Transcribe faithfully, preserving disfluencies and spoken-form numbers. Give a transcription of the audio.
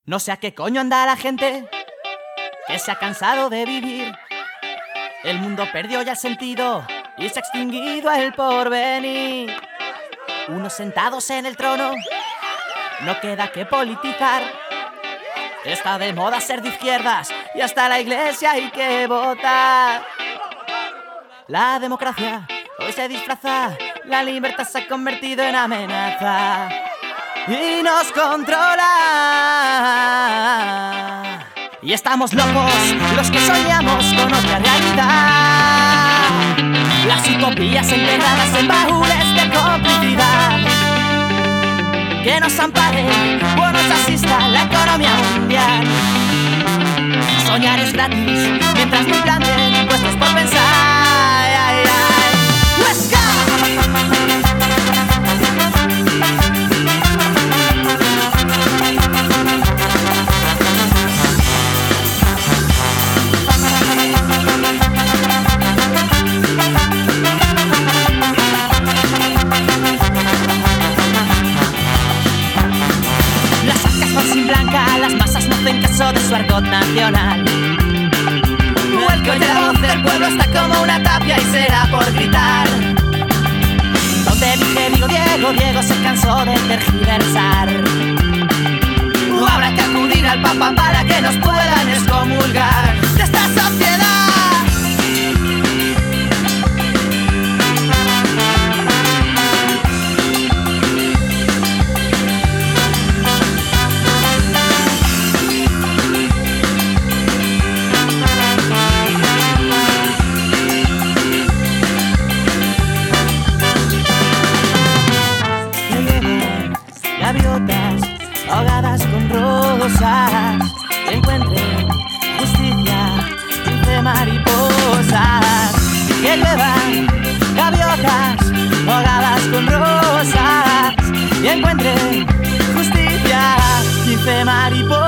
No sé a qué coño anda la gente que se ha cansado de vivir. El mundo perdió ya el sentido y se ha extinguido el porvenir. Unos sentados en el trono, no queda que politizar. Está de moda ser de izquierdas y hasta la iglesia hay que votar. La democracia hoy se disfraza, la libertad se ha convertido en amenaza y nos controla. Y estamos locos los que soñamos con otra realidad. Las utopías enterradas en baúles de complicidad. Que nos ampare o nos asista la economía mundial. Soñar es gratis mientras no planten impuestos por pensar. Ay, ay. Let's go. Las masas no hacen caso de su argot nacional. El que oye la voz del pueblo está como una tapia y será por gritar. Donde mi querido Diego, Diego se cansó de tergiversar. Habrá que acudir al Papa para que nos puedan excomulgar de esta sociedad. Gaviotas ahogadas con rosas, que encuentren justicia entre mariposas. Que lluevan gaviotas ahogadas con rosas, y encuentren justicia entre mariposas.